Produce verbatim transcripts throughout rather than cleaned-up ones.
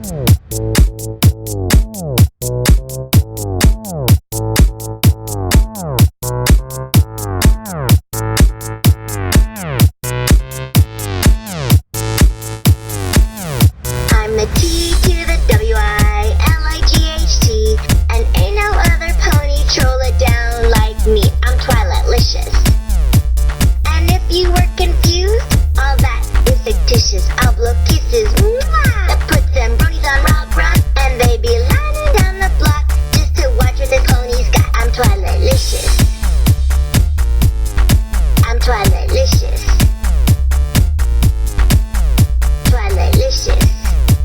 I'm the T to the W I L I G H T, and ain't no other pony troll it down like me. I'm Twilighticious. And if you were confused, all that is fictitious. I'll blow kisses, mwah, that puts them bronies on rock run, and they be lining down the block just to watch what the ponies got. I'm Twilighticious. I'm Twilighticious. Twilighticious.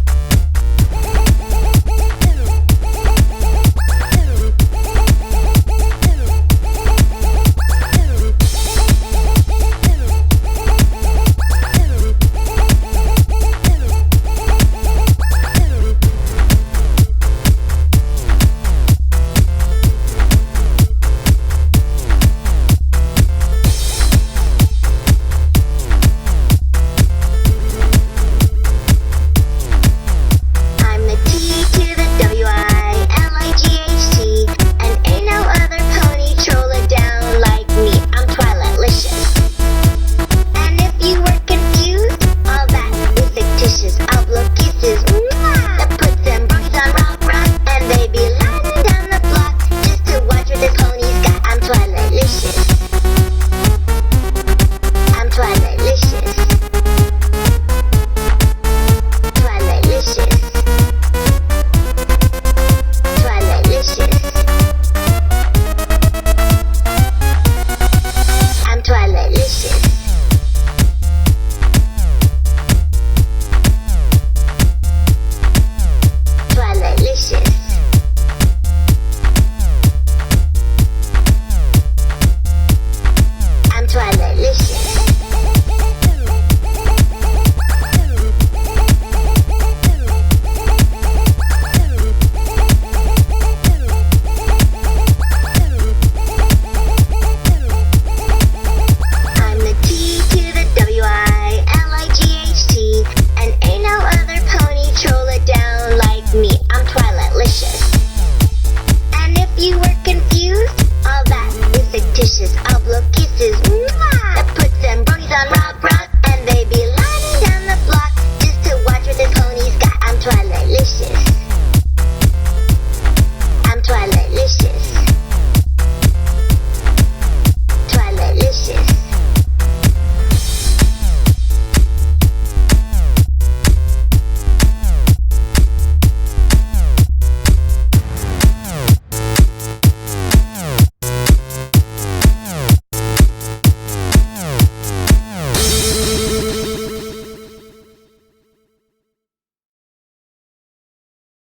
I'm the T to the W I L I G H T, and ain't no other pony troll it down like me. I'm Twilighticious. And if you were confused, all that is fictitious. I'll blow kisses.